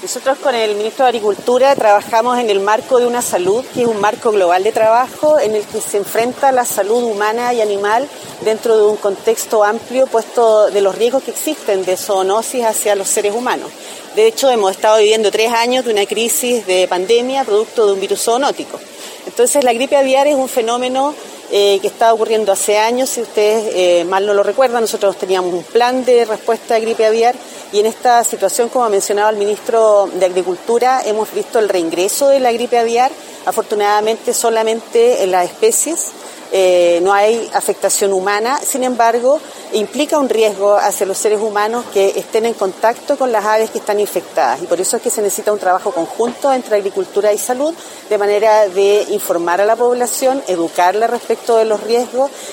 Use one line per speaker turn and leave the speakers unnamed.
Nosotros con el Ministro de Agricultura trabajamos en el marco de una salud, que es un marco global de trabajo en el que se enfrenta la salud humana y animal dentro de un contexto amplio puesto de los riesgos que existen de zoonosis hacia los seres humanos. De hecho, hemos estado viviendo 3 años de una crisis de pandemia producto de un virus zoonótico. Entonces, la gripe aviar es un fenómeno que está ocurriendo hace años. Si ustedes mal no lo recuerdan, nosotros teníamos un plan de respuesta a gripe aviar y en esta situación, como mencionaba el ministro de Agricultura, hemos visto el reingreso de la gripe aviar, afortunadamente solamente en las especies. No hay afectación humana, sin embargo, implica un riesgo hacia los seres humanos que estén en contacto con las aves que están infectadas y por eso es que se necesita un trabajo conjunto entre agricultura y salud de manera de informar a la población, educarla respecto de los riesgos